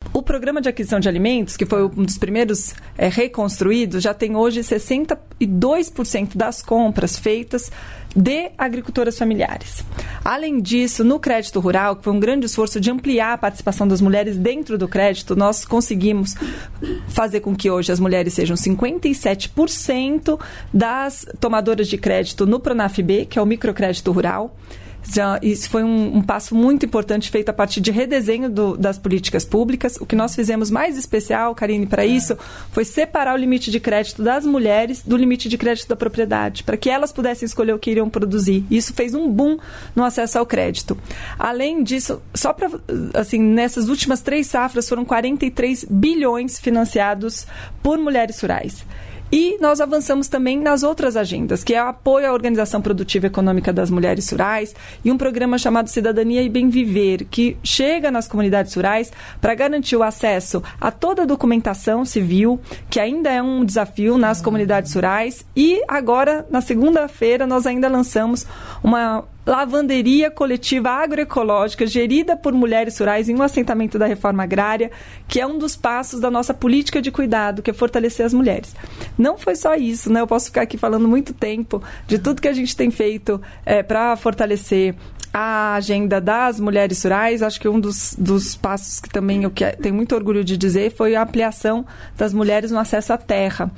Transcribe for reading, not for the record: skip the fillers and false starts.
O programa de aquisição de alimentos, que foi um dos primeiros reconstruídos, já tem hoje 62% das compras feitas de agricultoras familiares. Além disso, no crédito rural, que foi um grande esforço de ampliar a participação das mulheres dentro do crédito, nós conseguimos fazer com que hoje as mulheres sejam 57% das tomadoras de crédito no Pronaf-B, que é o microcrédito rural. Isso foi um passo muito importante feito a partir de redesenho das políticas públicas. O que nós fizemos mais especial, Karine, para isso, foi separar o limite de crédito das mulheres do limite de crédito da propriedade, para que elas pudessem escolher o que iriam produzir. Isso fez um boom no acesso ao crédito. Além disso, só para, assim, nessas últimas 3 safras foram 43 bilhões financiados por mulheres rurais. E nós avançamos também nas outras agendas, que é o apoio à organização produtiva e econômica das mulheres rurais e um programa chamado Cidadania e Bem Viver, que chega nas comunidades rurais para garantir o acesso a toda a documentação civil, que ainda é um desafio nas comunidades rurais. E agora, na segunda-feira, nós ainda lançamos uma lavanderia coletiva agroecológica gerida por mulheres rurais em um assentamento da reforma agrária, que é um dos passos da nossa política de cuidado, que é fortalecer as mulheres. Não foi só isso, né? Eu posso ficar aqui falando muito tempo de tudo que a gente tem feito para fortalecer a agenda das mulheres rurais. Acho que um dos passos que também eu tenho muito orgulho de dizer foi a ampliação das mulheres no acesso à terra.